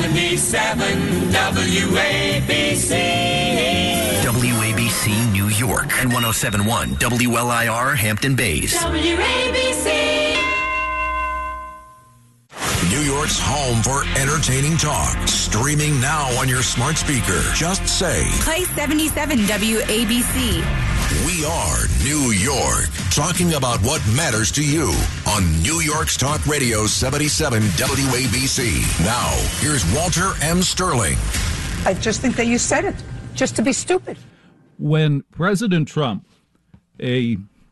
77 WABC. WABC New York and 107.1 WLIR Hampton Bays. WABC. New York's home for entertaining talk. Streaming now on your smart speaker. Just say, play 77 WABC. We are New York. Talking about what matters to you on New York's Talk Radio 77 WABC. Now, here's Walter M. Sterling. I just think that you said it just to be stupid. When President Trump, a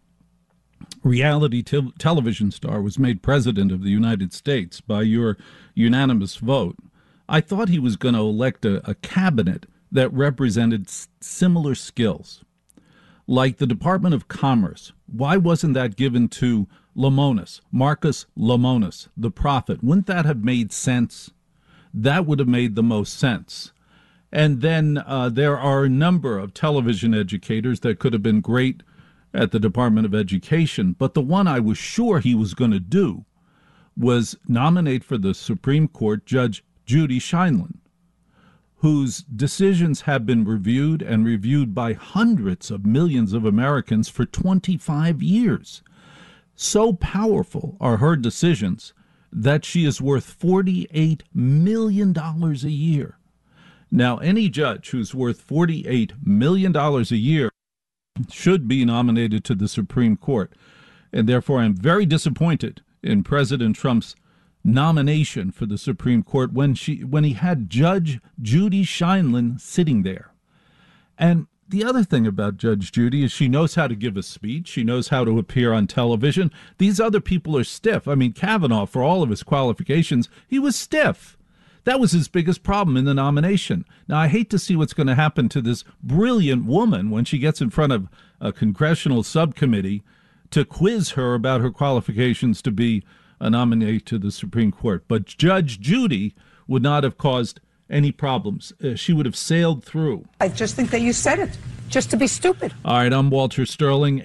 reality television star, was made president of the United States by your unanimous vote, I thought he was going to elect a cabinet that represented similar skills. Like the Department of Commerce. Why wasn't that given to Lemonis, Marcus Lemonis, the prophet? Wouldn't that have made sense? That would have made the most sense. And then there are a number of television educators that could have been great at the Department of Education, but the one I was sure he was going to do was nominate for the Supreme Court Judge Judy Sheinlein, whose decisions have been reviewed and reviewed by hundreds of millions of Americans for 25 years. So powerful are her decisions that she is worth $48 million a year. Now, any judge who's worth $48 million a year should be nominated to the Supreme Court. And therefore, I'm very disappointed in President Trump's nomination for the Supreme Court when he had Judge Judy Sheinlein sitting there. And the other thing about Judge Judy is she knows how to give a speech. She knows how to appear on television. These other people are stiff. I mean, Kavanaugh, for all of his qualifications, he was stiff. That was his biggest problem in the nomination. Now, I hate to see what's going to happen to this brilliant woman when she gets in front of a congressional subcommittee to quiz her about her qualifications to be a nominee to the Supreme Court. But Judge Judy would not have caused any problems. She would have sailed through. I just think that you said it just to be stupid. All right, I'm Walter Sterling,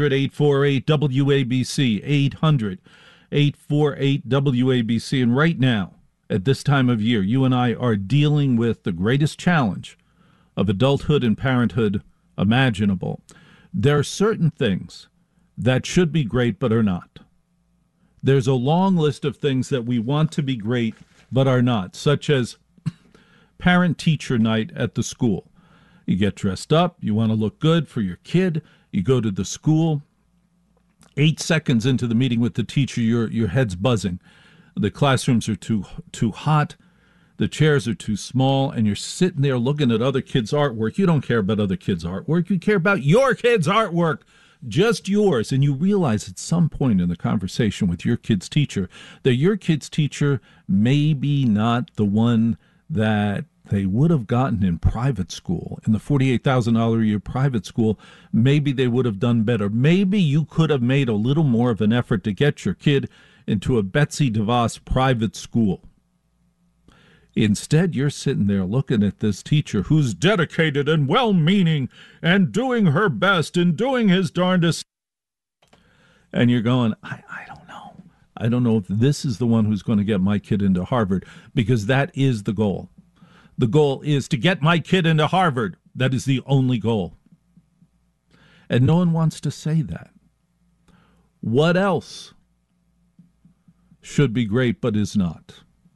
800-848-WABC, 800-848-WABC. And right now, at this time of year, you and I are dealing with the greatest challenge of adulthood and parenthood imaginable. There are certain things that should be great but are not. There's a long list of things that we want to be great but are not, such as parent-teacher night at the school. You get dressed up, you want to look good for your kid, you go to the school. 8 seconds into the meeting with the teacher, your head's buzzing. The classrooms are too hot, the chairs are too small, and you're sitting there looking at other kids' artwork. You don't care about other kids' artwork. You care about your kids' artwork, just yours. And you realize at some point in the conversation with your kid's teacher that your kid's teacher may be not the one that they would have gotten in private school, in the $48,000 a year private school. Maybe they would have done better. Maybe you could have made a little more of an effort to get your kid into a Betsy DeVos private school. Instead, you're sitting there looking at this teacher who's dedicated and well-meaning and doing her best and doing his darndest. And you're going, I don't know. I don't know if this is the one who's going to get my kid into Harvard, because that is the goal. The goal is to get my kid into Harvard. That is the only goal. And no one wants to say that. What else should be great but is not?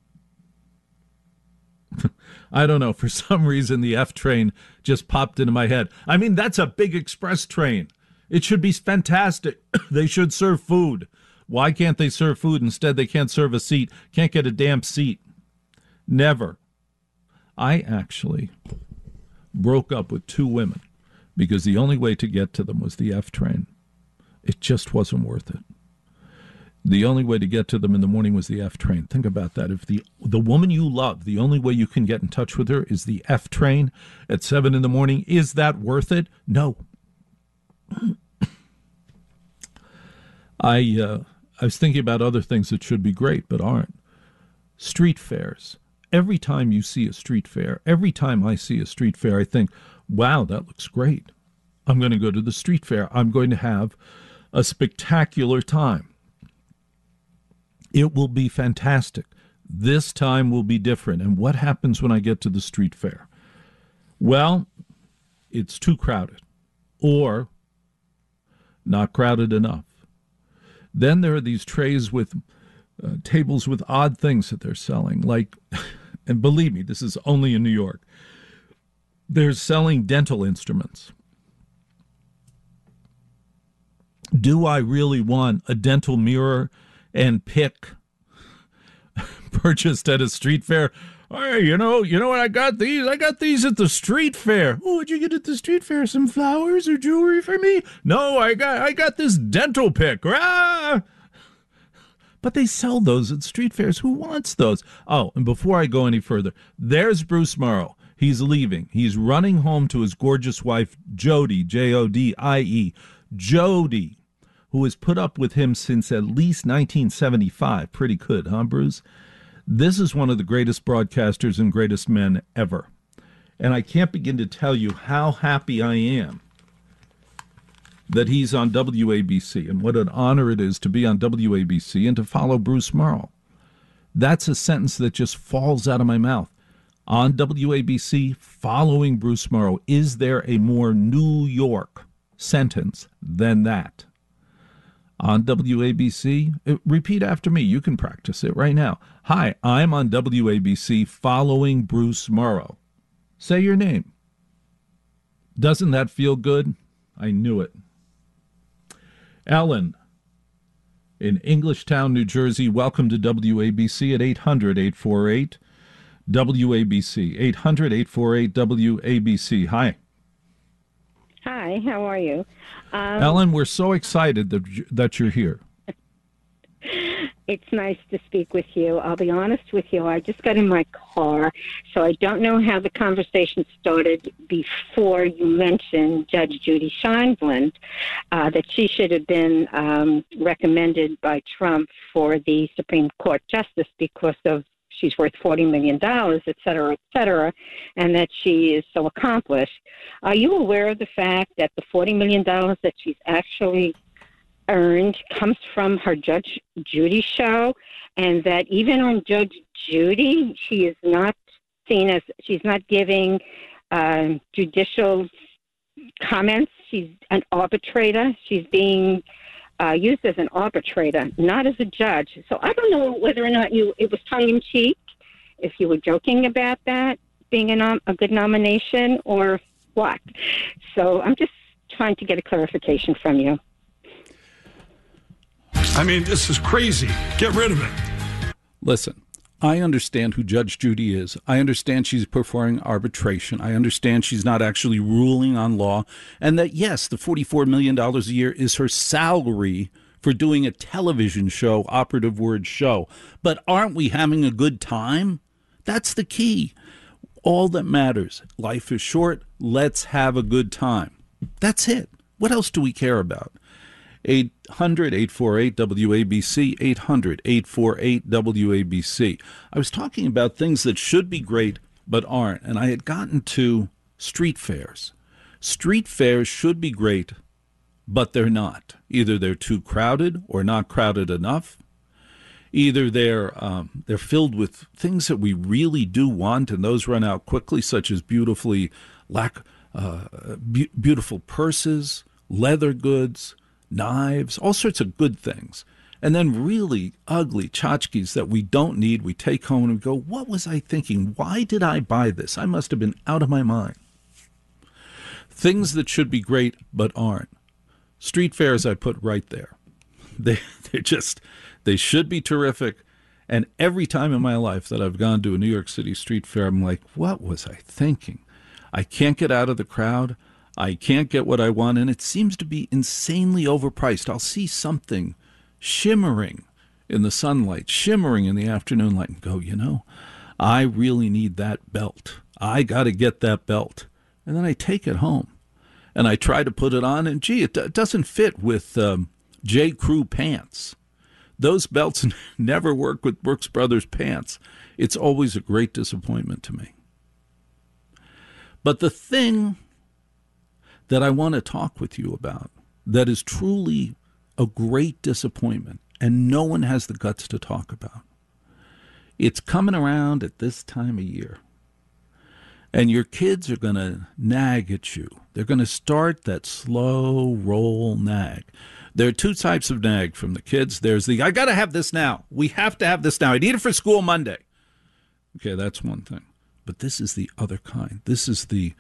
I don't know. For some reason, the F train just popped into my head. I mean, that's a big express train. It should be fantastic. They should serve food. Why can't they serve food? Instead, they can't serve a seat. Can't get a damn seat. Never. I actually broke up with 2 women because the only way to get to them was the F train. It just wasn't worth it. The only way to get to them in the morning was the F train. Think about that. If the woman you love, the only way you can get in touch with her is the F train at 7 in the morning, is that worth it? No. I was thinking about other things that should be great but aren't. Street fairs. Every time you see a street fair, every time I see a street fair, I think, wow, that looks great. I'm going to go to the street fair. I'm going to have a spectacular time. It will be fantastic. This time will be different. And what happens when I get to the street fair? Well, it's too crowded or not crowded enough. Then there are these trays with tables with odd things that they're selling. Like, and believe me, this is only in New York. They're selling dental instruments. Do I really want a dental mirror and pick purchased at a street fair? Hey, you know what? I got these at the street fair. Oh, what'd you get at the street fair? Some flowers or jewelry for me? No, I got this dental pick. Ah! But they sell those at street fairs. Who wants those? Oh, and before I go any further, there's Bruce Morrow. He's leaving. He's running home to his gorgeous wife, Jody, Jodie, Jody, who has put up with him since at least 1975. Pretty good, huh, Bruce? This is one of the greatest broadcasters and greatest men ever. And I can't begin to tell you how happy I am that he's on WABC and what an honor it is to be on WABC and to follow Bruce Morrow. That's a sentence that just falls out of my mouth. On WABC, following Bruce Morrow. Is there a more New York sentence than that? On WABC, repeat after me. You can practice it right now. Hi, I'm on WABC following Bruce Morrow. Say your name. Doesn't that feel good? I knew it. Ellen, in Englishtown, New Jersey, welcome to WABC at 800-848-WABC. 800-848-WABC. Hi. Hi, how are you? Ellen, we're so excited that you're here. It's nice to speak with you. I'll be honest with you. I just got in my car, so I don't know how the conversation started before you mentioned Judge Judy Sheinblum, that she should have been recommended by Trump for the Supreme Court justice because of she's worth $40 million, et cetera, and that she is so accomplished. Are you aware of the fact that the $40 million that she's actually earned comes from her Judge Judy show, and that even on Judge Judy, she is not seen as, she's not giving judicial comments. She's an arbitrator. She's being used as an arbitrator, not as a judge. So I don't know whether or not it was tongue-in-cheek, if you were joking about that being a good nomination or what. So I'm just trying to get a clarification from you. I mean, this is crazy. Get rid of it. Listen, I understand who Judge Judy is. I understand she's performing arbitration. I understand she's not actually ruling on law. And that, yes, the $44 million a year is her salary for doing a television show, operative word show. But aren't we having a good time? That's the key. All that matters. Life is short. Let's have a good time. That's it. What else do we care about? 800-848-WABC, 800-848-WABC. I was talking about things that should be great but aren't, and I had gotten to street fairs. Street fairs should be great, but they're not. Either they're too crowded or not crowded enough. Either they're filled with things that we really do want, and those run out quickly, such as beautiful purses, leather goods, knives, all sorts of good things. And then really ugly tchotchkes that we don't need, we take home and we go, what was I thinking? Why did I buy this? I must have been out of my mind. Things that should be great but aren't. Street fairs I put right there. They should be terrific. And every time in my life that I've gone to a New York City street fair, I'm like, what was I thinking? I can't get out of the crowd. I can't get what I want, and it seems to be insanely overpriced. I'll see something shimmering in the sunlight, shimmering in the afternoon light, and go, I really need that belt. I got to get that belt. And then I take it home, and I try to put it on, and gee, it doesn't fit with J. Crew pants. Those belts never work with Brooks Brothers pants. It's always a great disappointment to me. But the thing that I want to talk with you about that is truly a great disappointment and no one has the guts to talk about It's coming around at this time of year. And your kids are going to nag at you. They're going to start that slow roll nag. There are two types of nag from the kids. There's the, I got to have this now. We have to have this now. I need it for school Monday. Okay, that's one thing. But this is the other kind. This is the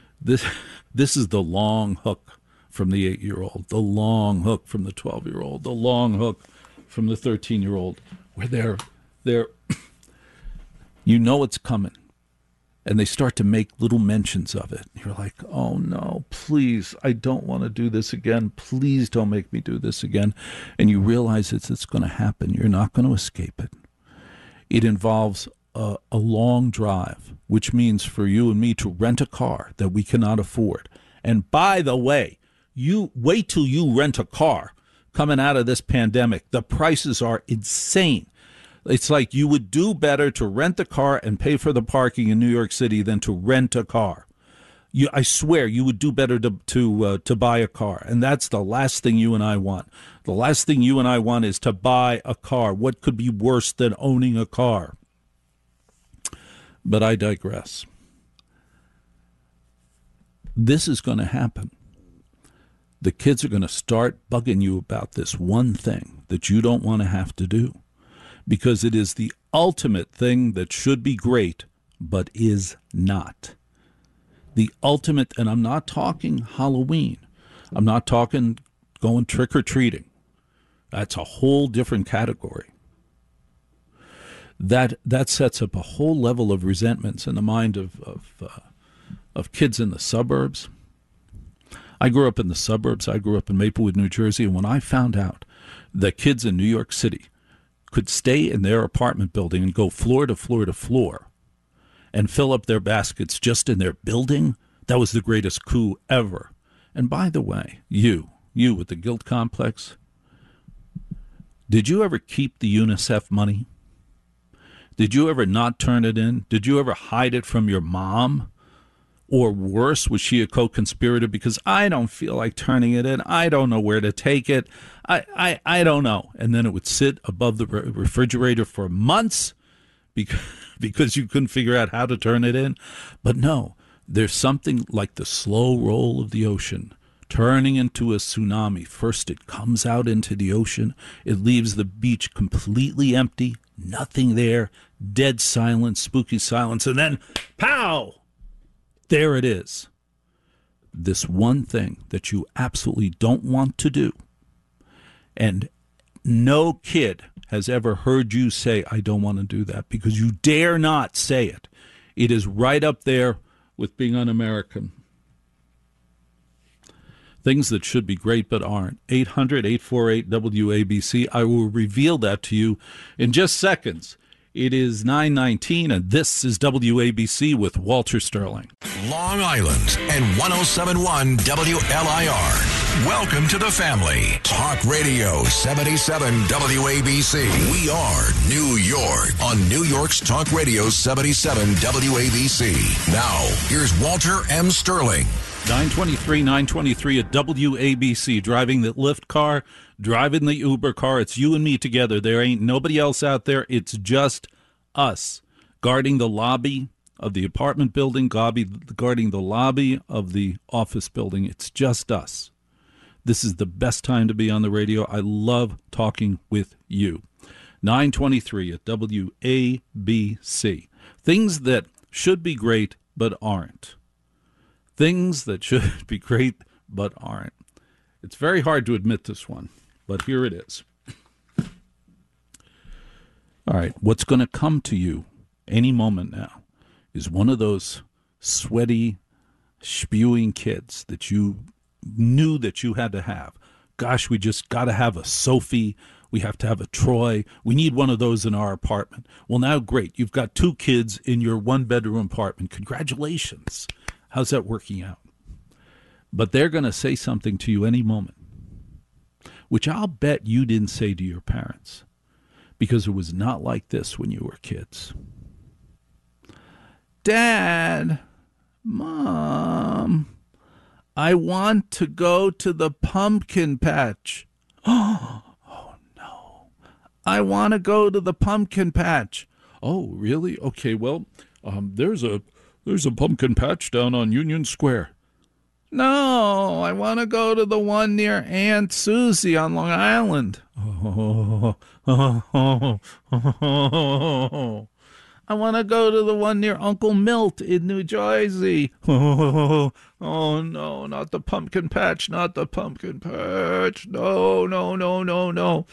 long hook from the 8-year-old, the long hook from the 12-year-old, the long hook from the 13-year-old, where they're you know it's coming. And they start to make little mentions of it. You're like, oh, no, please, I don't want to do this again. Please don't make me do this again. And you realize it's going to happen. You're not going to escape it. It involves a long drive, which means for you and me to rent a car that we cannot afford. And by the way, you wait till you rent a car coming out of this pandemic. The prices are insane. It's like you would do better to rent the car and pay for the parking in New York City than to rent a car. I swear you would do better to buy a car. And that's the last thing you and I want. The last thing you and I want is to buy a car. What could be worse than owning a car? But I digress. This is going to happen. The kids are going to start bugging you about this one thing that you don't want to have to do. Because it is the ultimate thing that should be great, but is not. The ultimate, and I'm not talking Halloween. I'm not talking going trick-or-treating. That's a whole different category. That sets up a whole level of resentments in the mind of kids in the suburbs. I grew up in the suburbs. I grew up in Maplewood, New Jersey, and when I found out that kids in New York City could stay in their apartment building and go floor to floor to floor and fill up their baskets just in their building, that was the greatest coup ever. And by the way, you with the guilt complex, did you ever keep the UNICEF money? Did you ever not turn it in? Did you ever hide it from your mom? Or worse, was she a co-conspirator? Because I don't feel like turning it in. I don't know where to take it. I don't know. And then it would sit above the refrigerator for months because you couldn't figure out how to turn it in. But no, there's something like the slow roll of the ocean turning into a tsunami. First it comes out into the ocean. It leaves the beach completely empty, nothing there, dead silence, spooky silence, and then pow! There it is. This one thing that you absolutely don't want to do. And no kid has ever heard you say, I don't want to do that, because you dare not say it. It is right up there with being un-American. Things that should be great but aren't. 800-848-WABC. I will reveal that to you in just seconds. It is 9:19, and this is WABC with Walter Sterling. Long Island and 107.1 WLIR. Welcome to the family. Talk Radio 77 WABC. We are New York on New York's Talk Radio 77 WABC. Now, here's Walter M. Sterling. 923 at WABC, driving the Lyft car, driving the Uber car. It's you and me together. There ain't nobody else out there. It's just us guarding the lobby of the apartment building, guarding the lobby of the office building. It's just us. This is the best time to be on the radio. I love talking with you. 923 at WABC. Things that should be great but aren't. Things that should be great but aren't. It's very hard to admit this one, but here it is. All right, what's going to come to you any moment now is one of those sweaty, spewing kids that you knew that you had to have. Gosh, we just got to have a Sophie. We have to have a Troy. We need one of those in our apartment. Well, now, great. You've got 2 kids in your 1-bedroom apartment. Congratulations. How's that working out? But they're going to say something to you any moment, which I'll bet you didn't say to your parents, because it was not like this when you were kids. Dad, Mom, I want to go to the pumpkin patch. Oh, no. I want to go to the pumpkin patch. Oh, really? Okay, well, there's a pumpkin patch down on Union Square. No, I want to go to the one near Aunt Susie on Long Island. I want to go to the one near Uncle Milt in New Jersey. Oh, no, not the pumpkin patch, not the pumpkin patch. No, no, no, no, no.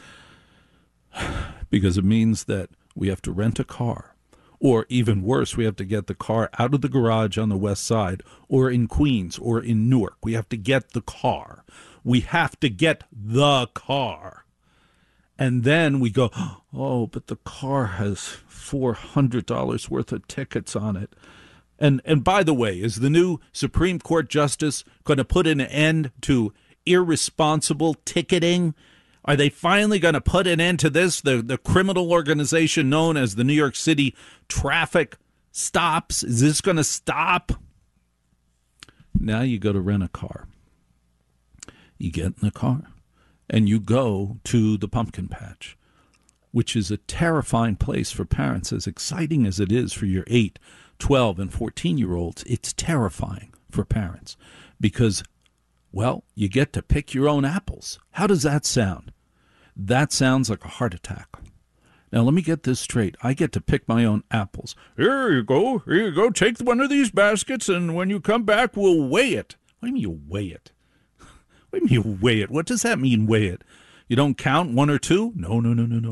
Because it means that we have to rent a car. Or even worse, we have to get the car out of the garage on the west side, or in Queens, or in Newark. We have to get the car. We have to get the car. And then we go, oh, but the car has $400 worth of tickets on it. And by the way, is the new Supreme Court justice going to put an end to irresponsible ticketing? Are they finally going to put an end to this, the criminal organization known as the New York City Traffic Stops? Is this going to stop? Now you go to rent a car. You get in the car and you go to the pumpkin patch, which is a terrifying place for parents. As exciting as it is for your 8, 12, and 14-year-olds, it's terrifying for parents because, well, you get to pick your own apples. How does that sound? That sounds like a heart attack. Now, let me get this straight. I get to pick my own apples. Here you go. Here you go. Take one of these baskets, and when you come back, we'll weigh it. What do you mean you weigh it? What do you mean you weigh it? What does that mean, weigh it? You don't count 1 or 2? No.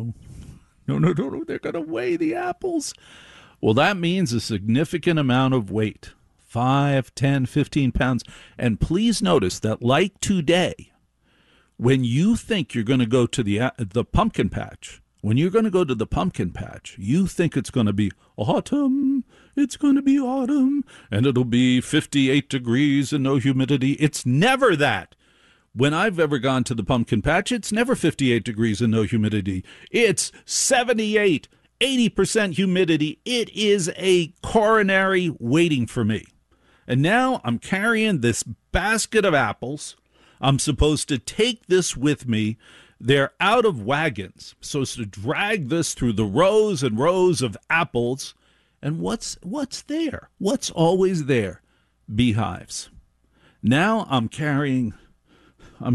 No. They're going to weigh the apples. Well, that means a significant amount of weight. 5, 10, 15 pounds. And please notice that, like today, when you think you're going to go to the pumpkin patch, when you're going to go to the pumpkin patch, you think it's going to be autumn. It's going to be autumn, and it'll be 58 degrees and no humidity. It's never that. When I've ever gone to the pumpkin patch, it's never 58 degrees and no humidity. It's 78, 80% humidity. It is a coronary waiting for me. And now I'm carrying this basket of apples. I'm supposed to take this with me. They're out of wagons. So to drag this through the rows and rows of apples. And what's there? What's always there? Beehives. Now I'm carrying an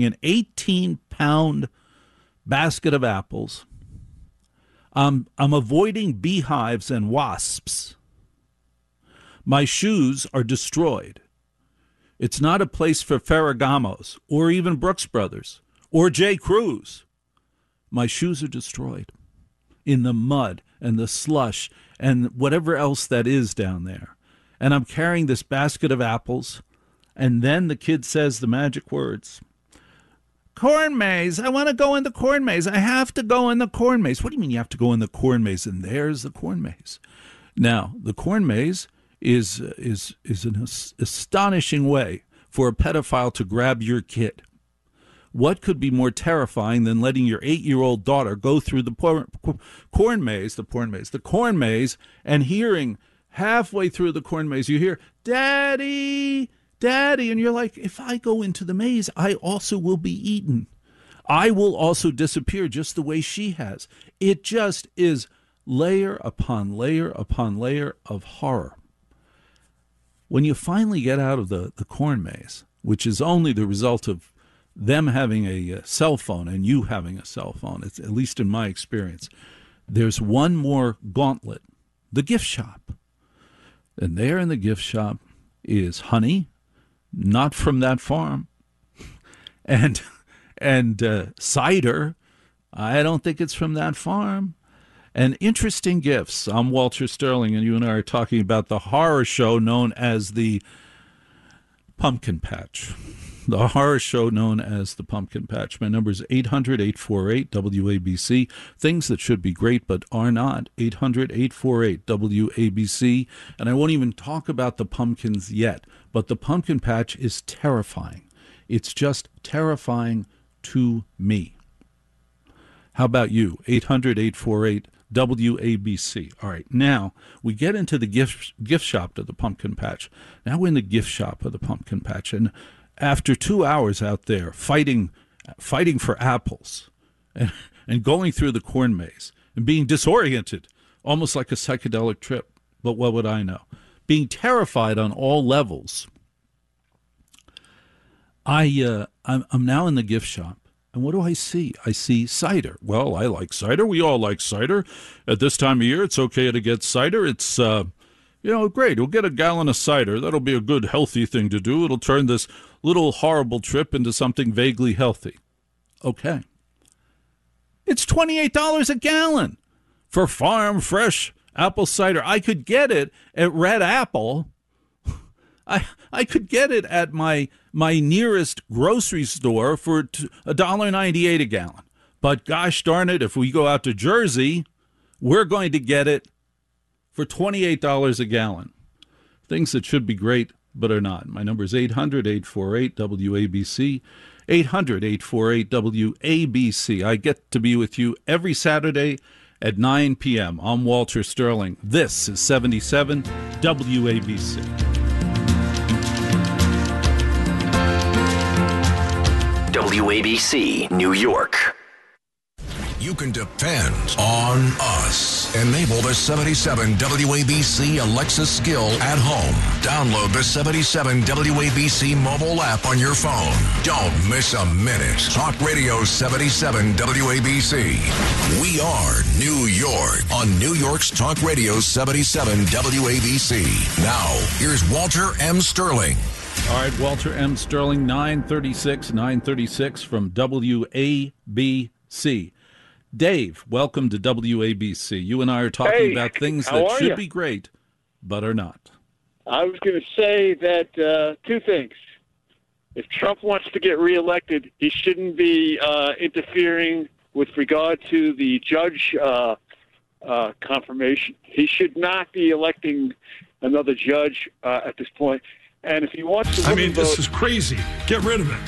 18-pound basket of apples. I'm avoiding beehives and wasps. My shoes are destroyed. It's not a place for Ferragamos or even Brooks Brothers or J. Crew's. My shoes are destroyed in the mud and the slush and whatever else that is down there. And I'm carrying this basket of apples. And then the kid says the magic words. Corn maze. I want to go in the corn maze. I have to go in the corn maze. What do you mean you have to go in the corn maze? And there's the corn maze. Now, the corn maze is an astonishing way for a pedophile to grab your kid. What could be more terrifying than letting your 8-year-old daughter go through the corn maze, and hearing halfway through the corn maze, you hear, Daddy, Daddy, and you're like, if I go into the maze, I also will be eaten. I will also disappear just the way she has. It just is layer upon layer upon layer of horror. When you finally get out of the corn maze, which is only the result of them having a cell phone and you having a cell phone, it's, at least in my experience, there's one more gauntlet, the gift shop. And there in the gift shop is honey, not from that farm, and cider. I don't think it's from that farm. And interesting gifts. I'm Walter Sterling, and you and I are talking about the horror show known as the Pumpkin Patch. The horror show known as the Pumpkin Patch. My number is 800-848-WABC. Things that should be great but are not. 800-848-WABC. And I won't even talk about the pumpkins yet, but the Pumpkin Patch is terrifying. It's just terrifying to me. How about you? 800-848-WABC. All right, now we get into the gift shop of the Pumpkin Patch. Now we're in the gift shop of the Pumpkin Patch, and after 2 hours out there fighting for apples and going through the corn maze and being disoriented almost like a psychedelic trip. But what would I know? Being terrified on all levels. I'm now in the gift shop, and what do I see? I see cider. Well, I like cider. We all like cider. At this time of year, it's okay to get cider. It's great. We'll get a gallon of cider. That'll be a good, healthy thing to do. It'll turn this little horrible trip into something vaguely healthy. Okay. It's $28 a gallon for farm fresh apple cider. I could get it at Red Apple. I could get it at my nearest grocery store for $1.98 a gallon. But gosh darn it, if we go out to Jersey, we're going to get it for $28 a gallon. Things that should be great but are not. My number is 800-848-WABC, 800-848-WABC. I get to be with you every Saturday at 9 p.m. I'm Walter Sterling. This is 77 WABC. WABC, New York. You can depend on us. Enable the 77 WABC Alexa skill at home. Download the 77 WABC mobile app on your phone. Don't miss a minute. Talk Radio 77 WABC. We are New York on New York's Talk Radio 77 WABC. Now, here's Walter M. Sterling. All right, Walter M. Sterling, 936 from WABC. Dave, welcome to WABC. You and I are talking about things that should be great, but are not. I was going to say that two things. If Trump wants to get reelected, he shouldn't be interfering with regard to the judge confirmation. He should not be electing another judge at this point. And if he wants to this is crazy. Get rid of it.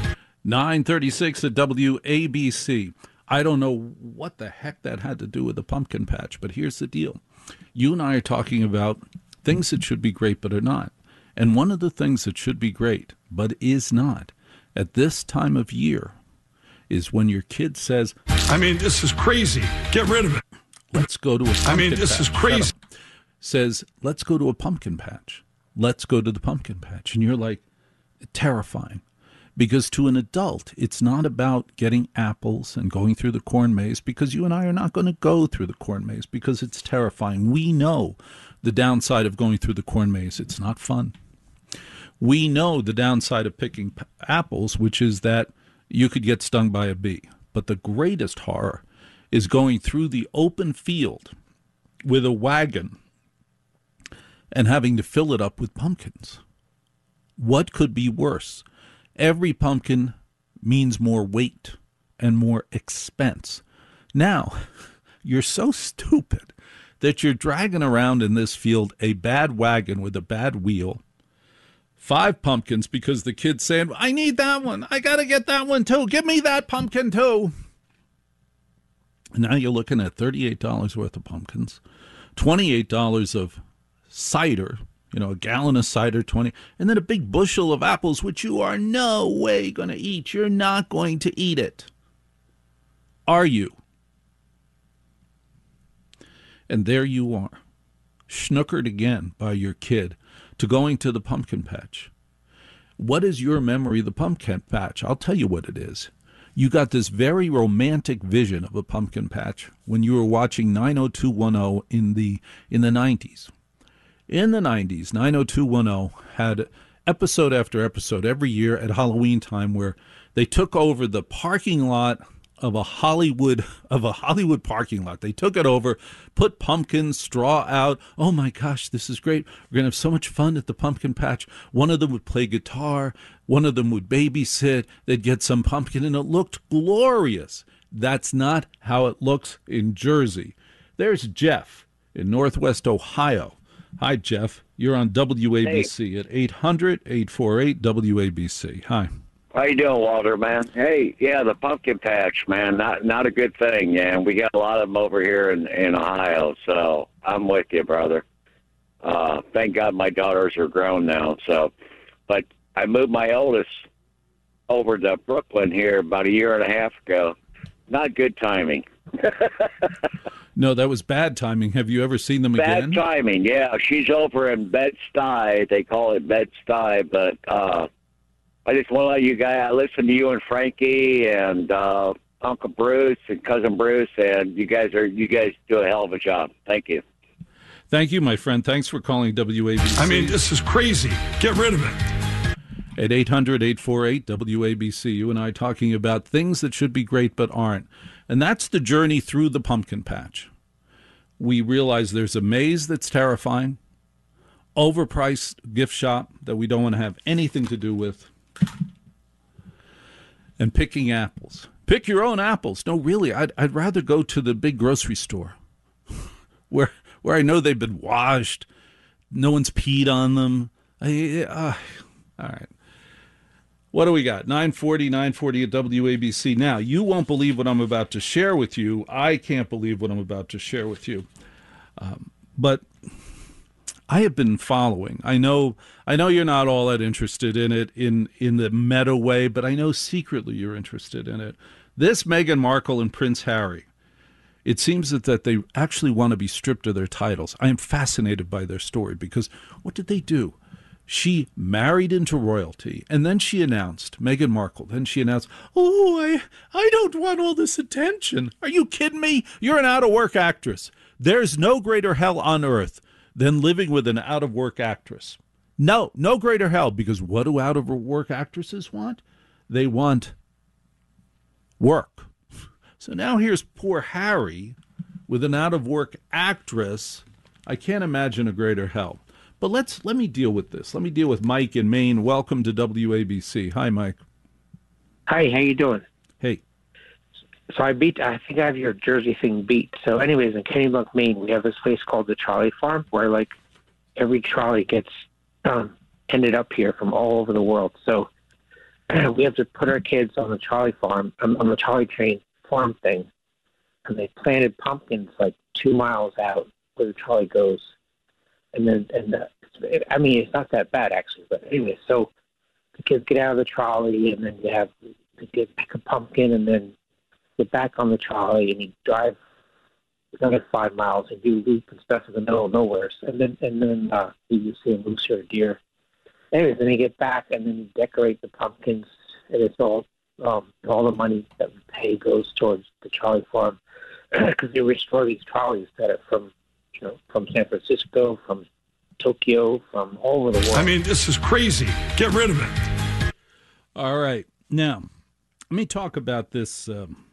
936 at WABC. I don't know what the heck that had to do with the pumpkin patch, but here's the deal. You and I are talking about things that should be great but are not. And one of the things that should be great but is not at this time of year is when your kid says, this is crazy. Get rid of it. Let's go to a pumpkin patch. This is crazy. Says, let's go to a pumpkin patch. Let's go to the pumpkin patch. And you're like, terrifying. Because to an adult, it's not about getting apples and going through the corn maze, because you and I are not going to go through the corn maze because it's terrifying. We know the downside of going through the corn maze. It's not fun. We know the downside of picking apples, which is that you could get stung by a bee. But the greatest horror is going through the open field with a wagon and having to fill it up with pumpkins. What could be worse? Every pumpkin means more weight and more expense. Now, you're so stupid that you're dragging around in this field a bad wagon with a bad wheel, 5 pumpkins because the kid's saying, I need that one. I got to get that one too. Give me that pumpkin too. And now you're looking at $38 worth of pumpkins, $28 of cider, a gallon of cider, 20, and then a big bushel of apples, which you are no way going to eat. You're not going to eat it. Are you? And there you are, snookered again by your kid to going to the pumpkin patch. What is your memory of the pumpkin patch? I'll tell you what it is. You got this very romantic vision of a pumpkin patch when you were watching 90210 in the 90s. In the 90s, 90210 had episode after episode every year at Halloween time where they took over the parking lot of a Hollywood parking lot. They took it over, put pumpkins, straw out. Oh my gosh, this is great. We're going to have so much fun at the pumpkin patch. One of them would play guitar. One of them would babysit. They'd get some pumpkin, and it looked glorious. That's not how it looks in Jersey. There's Jeff in Northwest Ohio. Hi, Jeff. You're on WABC at 800-848-WABC. Hi. How you doing, Walter, man? Hey, yeah, the pumpkin patch, man, not a good thing, yeah. We got a lot of them over here in Ohio, so I'm with you, brother. Thank God my daughters are grown now, but I moved my oldest over to Brooklyn here about a year and a half ago. Not good timing. No, that was bad timing. Have you ever seen them again? Bad timing, yeah. She's over in Bed-Stuy. They call it Bed-Stuy, but I just want to let you guys, I listen to you and Frankie and Uncle Bruce and Cousin Bruce, and you guys do a hell of a job. Thank you. Thank you, my friend. Thanks for calling WABC. I mean, this is crazy. Get rid of it. At 800-848-WABC, you and I talking about things that should be great but aren't. And that's the journey through the pumpkin patch. We realize there's a maze that's terrifying, overpriced gift shop that we don't want to have anything to do with, and picking apples. Pick your own apples. No, really, I'd rather go to the big grocery store where I know they've been washed, no one's peed on them. All right. What do we got? 940 at WABC. Now, you won't believe what I'm about to share with you. I can't believe what I'm about to share with you. But I have been following. I know you're not all that interested in it in the meta way, but I know secretly you're interested in it. This Meghan Markle and Prince Harry, it seems that they actually want to be stripped of their titles. I am fascinated by their story because what did they do? She married into royalty, and then she announced, Meghan Markle, oh, I don't want all this attention. Are you kidding me? You're an out-of-work actress. There's no greater hell on earth than living with an out-of-work actress. No greater hell, because what do out-of-work actresses want? They want work. So now here's poor Harry with an out-of-work actress. I can't imagine a greater hell. But let me deal with this. Let me deal with Mike in Maine. Welcome to WABC. Hi, Mike. Hi, how you doing? Hey. So I think I have your Jersey thing beat. So anyways, in Kennebunk, Maine, we have this place called the Trolley Farm where, like, every trolley gets ended up here from all over the world. So we have to put our kids on the trolley farm, on the trolley train farm thing. And they planted pumpkins, like, 2 miles out where the trolley goes. I mean, it's not that bad, actually. But anyway, so the kids get out of the trolley, and then they pick a pumpkin, and then get back on the trolley, and you drive another 5 miles, and do loop and stuff in the middle of nowhere. And then you see a moose or a deer. Anyways, then you get back, and then you decorate the pumpkins, and it's all the money that we pay goes towards the trolley farm because they restore these trolleys that are from San Francisco, from Tokyo, from all over the world. I mean, this is crazy. Get rid of it. All right. Now, let me talk about this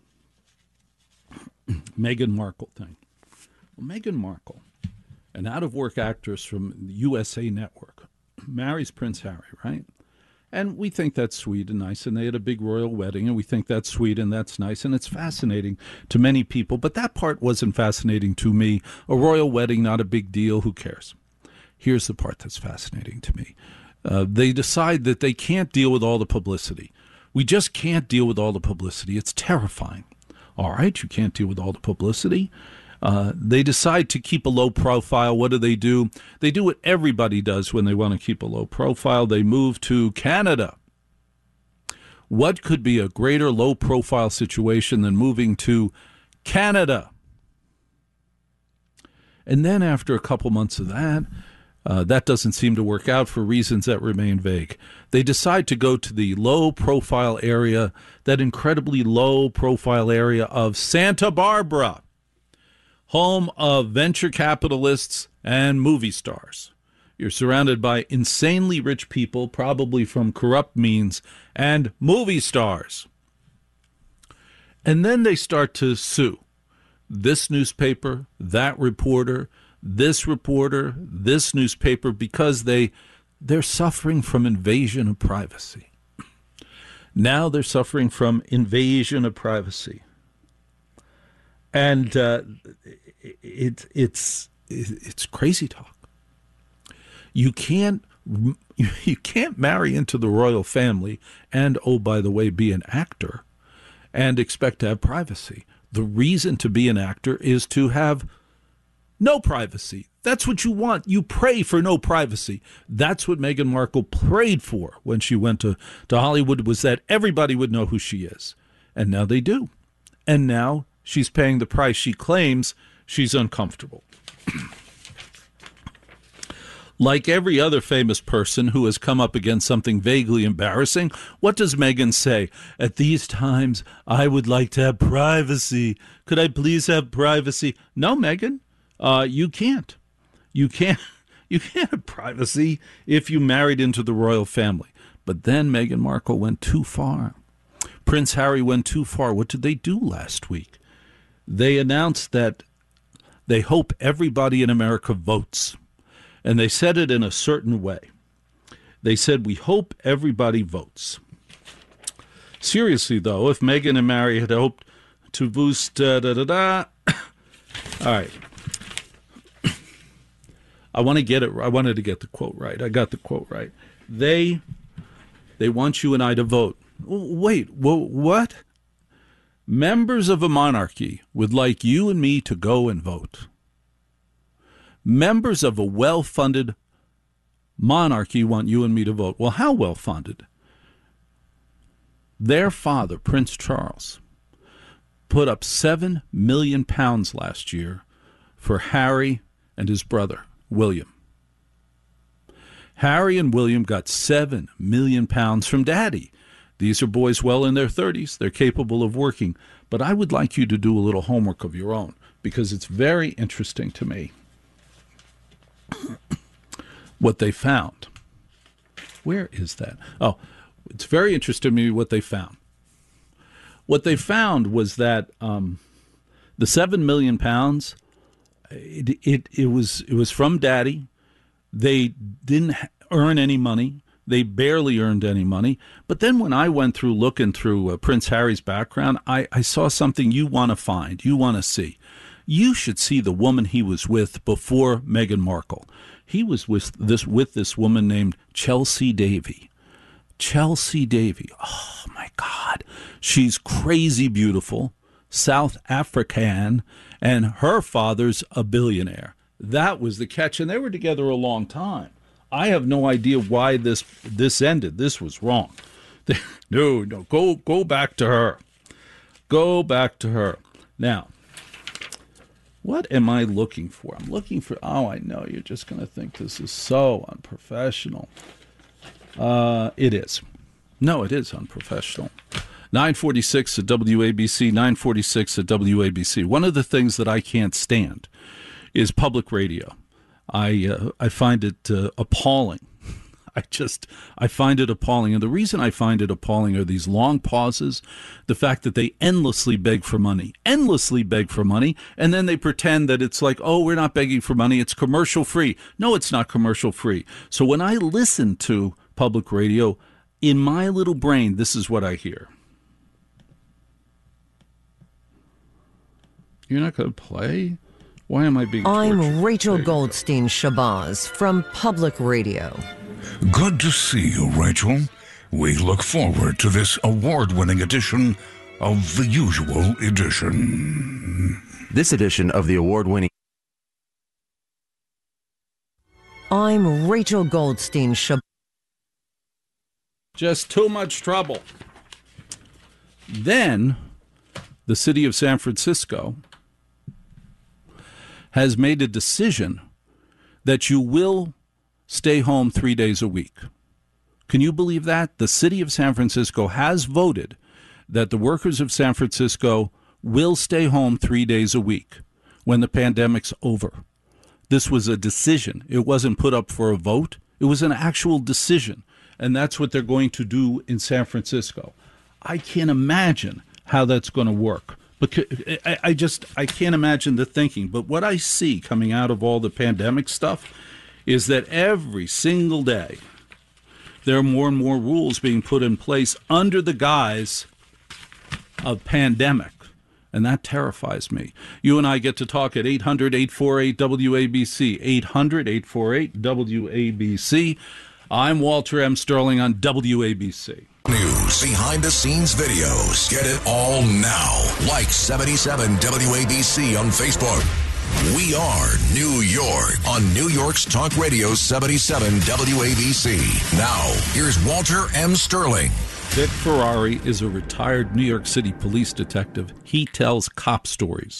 Meghan Markle thing. Well, Meghan Markle, an out-of-work actress from the USA Network, marries Prince Harry, right? And we think that's sweet and nice, and they had a big royal wedding, and we think that's sweet and that's nice, and it's fascinating to many people, but that part wasn't fascinating to me. A royal wedding, not a big deal, who cares? Here's the part that's fascinating to me. They decide that they can't deal with all the publicity. We just can't deal with all the publicity. It's terrifying. All right, you can't deal with all the publicity. They decide to keep a low profile. What do? They do what everybody does when they want to keep a low profile. They move to Canada. What could be a greater low profile situation than moving to Canada? And then after a couple months of that, that doesn't seem to work out for reasons that remain vague. They decide to go to the low-profile area, that incredibly low-profile area of Santa Barbara, home of venture capitalists and movie stars. You're surrounded by insanely rich people, probably from corrupt means, and movie stars. And then they start to sue this newspaper, that reporter, this newspaper, because they're suffering from invasion of privacy. Now they're suffering from invasion of privacy. And it's crazy talk. You can't marry into the royal family and, oh, by the way, be an actor and expect to have privacy. The reason to be an actor is to have no privacy. That's what you want. You pray for no privacy. That's what Meghan Markle prayed for when she went to Hollywood, was that everybody would know who she is. And now they do. And now she's paying the price. She claims She's uncomfortable. Like every other famous person who has come up against something vaguely embarrassing, what does Meghan say? At these times, I would like to have privacy. Could I please have privacy? No, Meghan, you can't. You can't have privacy if you married into the royal family. But then Meghan Markle went too far. Prince Harry went too far. What did they do last week? They announced that they hope everybody in America votes. And they said it in a certain way. They said, we hope everybody votes. Seriously, though, if Meghan and Harry had hoped to boost All right. I want to get it. I wanted to get the quote right. I got the quote right. They want you and I to vote. Wait, what? Members of a monarchy would like you and me to go and vote. Members of a well-funded monarchy want you and me to vote. Well, how well-funded? Their father, Prince Charles, put up £7 million last year for Harry and his brother, William. Harry and William got £7 million from Daddy. These are boys well in their 30s. They're capable of working. But I would like you to do a little homework of your own, because it's very interesting to me what they found. Where is that? Oh, it's very interesting to me what they found. What they found was that the £7 million, it was from Daddy. They didn't earn any money. They barely earned any money. But then when I went through looking through Prince Harry's background, I saw something you want to find, you want to see. You should see the woman he was with before Meghan Markle. He was with this woman named Chelsea Davy. Chelsea Davy. Oh, my God. She's crazy beautiful, South African, and her father's a billionaire. That was the catch, and they were together a long time. I have no idea why this ended. This was wrong. No, go back to her. Go back to her. Now, what am I looking for? I'm looking for, I know, you're just going to think this is so unprofessional. It is. No, it is unprofessional. 946 at WABC, 946 at WABC. One of the things that I can't stand is public radio. I find it appalling. I find it appalling. And the reason I find it appalling are these long pauses, the fact that they endlessly beg for money, and then they pretend that it's like, oh, we're not begging for money, it's commercial free. No, it's not commercial free. So when I listen to public radio, in my little brain, this is what I hear. You're not going to play? Why am I being tortured? I'm Rachel Goldstein Shabazz from Public Radio. Good to see you, Rachel. We look forward to this award-winning edition of The Usual Edition. This edition of the award-winning... I'm Rachel Goldstein Shabazz. Just too much trouble. Then, the city of San Francisco has made a decision that you will stay home 3 days a week. Can you believe that? The city of San Francisco has voted that the workers of San Francisco will stay home 3 days a week when the pandemic's over. This was a decision. It wasn't put up for a vote. It was an actual decision. And that's what they're going to do in San Francisco. I can't imagine how that's going to work. Because I can't imagine the thinking. But what I see coming out of all the pandemic stuff is that every single day there are more and more rules being put in place under the guise of pandemic. And that terrifies me. You and I get to talk at 800-848-WABC, 800-848-WABC. I'm Walter M. Sterling on WABC. News, behind-the-scenes videos. Get it all now. Like 77 WABC on Facebook. We are New York on New York's Talk Radio 77 WABC. Now, here's Walter M. Sterling. Vic Ferrari is a retired New York City police detective. He tells cop stories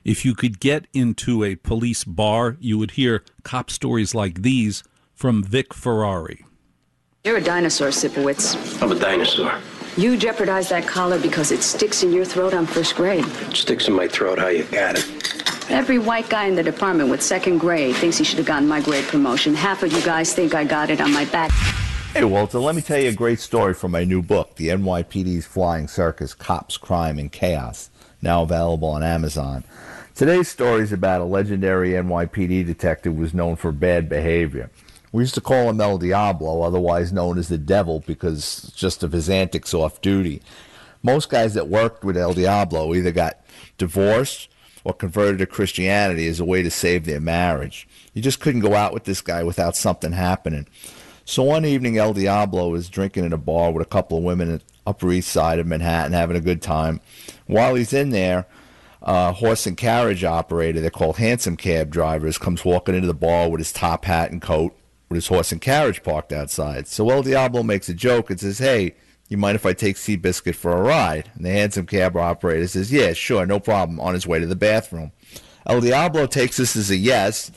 If you could get into a police bar, you would hear cop stories like these from Vic Ferrari. You're a dinosaur, Sipowicz. I'm a dinosaur. You jeopardize that collar because it sticks in your throat on first grade. It sticks in my throat. How you got it? Every white guy in the department with second grade thinks he should have gotten my grade promotion. Half of you guys think I got it on my back. Hey, Walter, let me tell you a great story from my new book, The NYPD's Flying Circus, Cops, Crime, and Chaos, now available on Amazon. Today's story is about a legendary NYPD detective who was known for bad behavior. We used to call him El Diablo, otherwise known as the Devil, because just of his antics off duty. Most guys that worked with El Diablo either got divorced or converted to Christianity as a way to save their marriage. You just couldn't go out with this guy without something happening. So one evening, El Diablo was drinking in a bar with a couple of women at Upper East Side of Manhattan, having a good time. While he's in there, horse and carriage operator, they're called hansom cab drivers, comes walking into the bar with his top hat and coat with his horse and carriage parked outside. So El Diablo makes a joke and says, "Hey, you mind if I take Seabiscuit for a ride?" And the hansom cab operator says, "Yeah, sure, no problem," on his way to the bathroom. El Diablo takes this as a yes,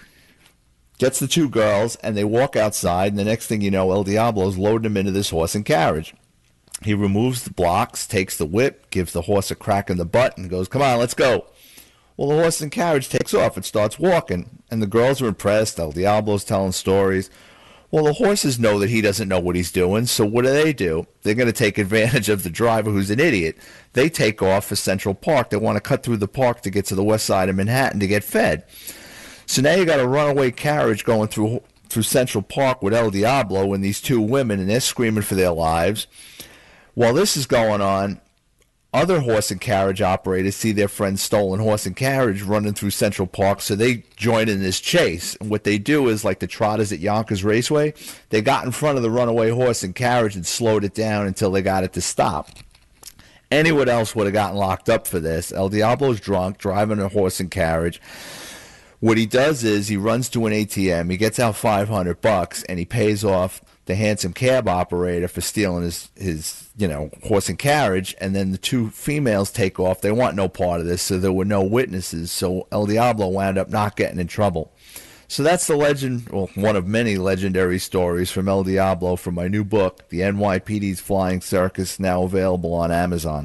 gets the two girls, and they walk outside, and the next thing you know, El Diablo's loading them into this horse and carriage. He removes the blocks, takes the whip, gives the horse a crack in the butt, and goes, "Come on, let's go." Well, the horse and carriage takes off and starts walking, and the girls are impressed. El Diablo's telling stories. Well, the horses know that he doesn't know what he's doing, so what do? They're going to take advantage of the driver who's an idiot. They take off for Central Park. They want to cut through the park to get to the west side of Manhattan to get fed. So now you got a runaway carriage going through Central Park with El Diablo and these two women, and they're screaming for their lives. While this is going on, other horse and carriage operators see their friend's stolen horse and carriage running through Central Park, so they join in this chase. And what they do is, like the trotters at Yonkers Raceway, they got in front of the runaway horse and carriage and slowed it down until they got it to stop. Anyone else would have gotten locked up for this. El Diablo's drunk, driving a horse and carriage. What he does is he runs to an ATM, he gets out $500, and he pays off the hansom cab operator for stealing his horse and carriage, and then the two females take off. They want no part of this, so there were no witnesses, so El Diablo wound up not getting in trouble. So that's the legend, well, one of many legendary stories from El Diablo from my new book, The NYPD's Flying Circus, now available on Amazon.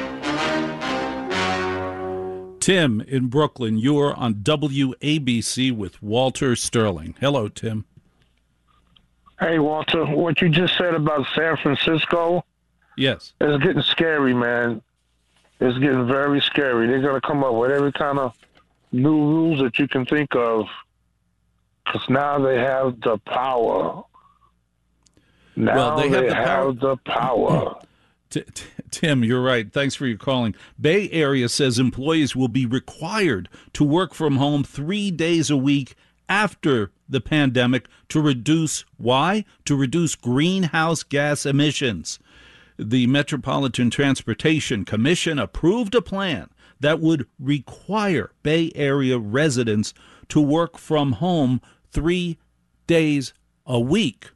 Tim in Brooklyn, you're on WABC with Walter Sterling. Hello, Tim. Hey, Walter, what you just said about San Francisco, yes, it's getting scary, man. It's getting very scary. They're going to come up with every kind of new rules that you can think of because now they have the power. Now well, they have the power. Tim, you're right. Thanks for your calling. Bay Area says employees will be required to work from home 3 days a week after the pandemic to reduce, why? To reduce greenhouse gas emissions. The Metropolitan Transportation Commission approved a plan that would require Bay Area residents to work from home 3 days a week.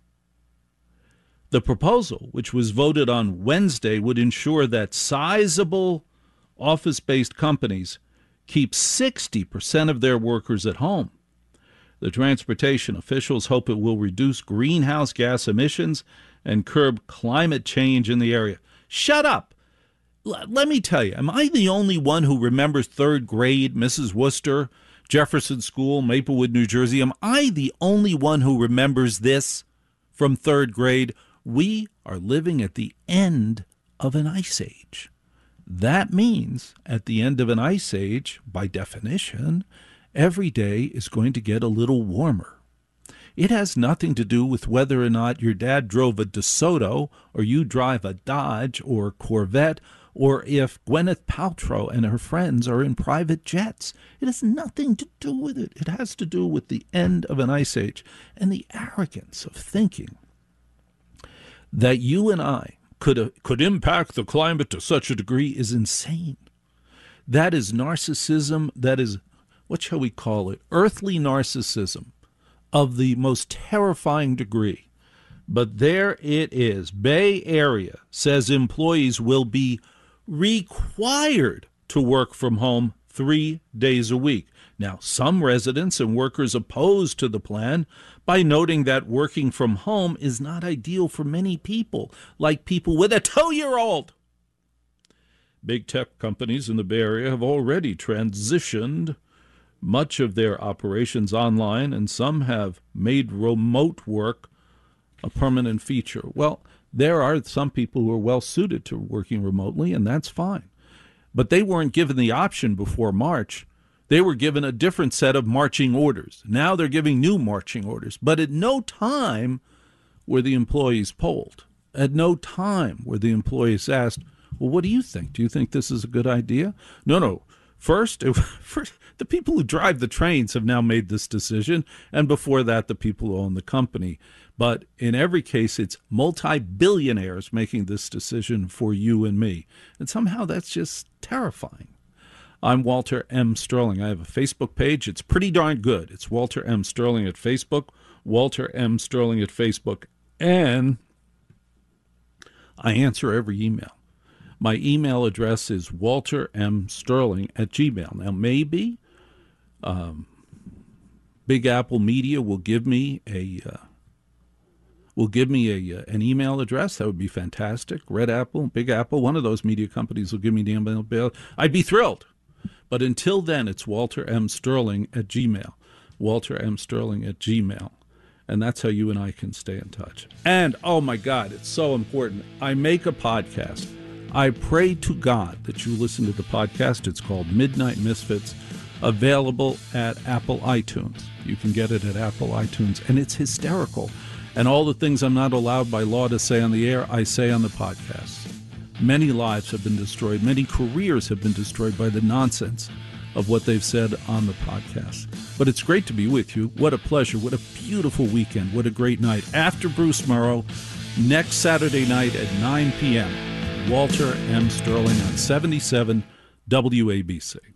The proposal, which was voted on Wednesday, would ensure that sizable office-based companies keep 60% of their workers at home. The transportation officials hope it will reduce greenhouse gas emissions and curb climate change in the area. Shut up! Let me tell you, am I the only one who remembers third grade, Mrs. Worcester, Jefferson School, Maplewood, New Jersey? Am I the only one who remembers this from third grade? We are living at the end of an ice age. That means at the end of an ice age, by definition, every day is going to get a little warmer. It has nothing to do with whether or not your dad drove a DeSoto or you drive a Dodge or Corvette or if Gwyneth Paltrow and her friends are in private jets. It has nothing to do with it. It has to do with the end of an ice age and the arrogance of thinking that you and I could impact the climate to such a degree is insane. That is narcissism. That is, what shall we call it? Earthly narcissism of the most terrifying degree. But there it is. Bay Area says employees will be required to work from home 3 days a week. Now, some residents and workers opposed to the plan by noting that working from home is not ideal for many people, like people with a 2-year-old. Big tech companies in the Bay Area have already transitioned much of their operations online, and some have made remote work a permanent feature. Well, there are some people who are well suited to working remotely, and that's fine. But they weren't given the option before March. They were given a different set of marching orders. Now they're giving new marching orders. But at no time were the employees polled. At no time were the employees asked, well, what do you think? Do you think this is a good idea? No. First, the people who drive the trains have now made this decision, and before that, the people who own the company. But in every case, it's multi-billionaires making this decision for you and me. And somehow that's just terrifying. I'm Walter M. Sterling. I have a Facebook page. It's pretty darn good. It's Walter M. Sterling at Facebook, Walter M. Sterling at Facebook. And I answer every email. My email address is waltermsterling@gmail. Now, maybe Big Apple Media will give me an email address. That would be fantastic. Red Apple, Big Apple, one of those media companies will give me the email. I'd be thrilled. But until then, it's waltermsterling@gmail. waltermsterling@gmail. And that's how you and I can stay in touch. And, oh my God, it's so important. I make a podcast. I pray to God that you listen to the podcast. It's called Midnight Misfits, available at Apple iTunes. You can get it at Apple iTunes, and it's hysterical. And all the things I'm not allowed by law to say on the air, I say on the podcast. Many lives have been destroyed. Many careers have been destroyed by the nonsense of what they've said on the podcast. But it's great to be with you. What a pleasure. What a beautiful weekend. What a great night. After Bruce Murrow, next Saturday night at 9 p.m., Walter M. Sterling on 77 WABC.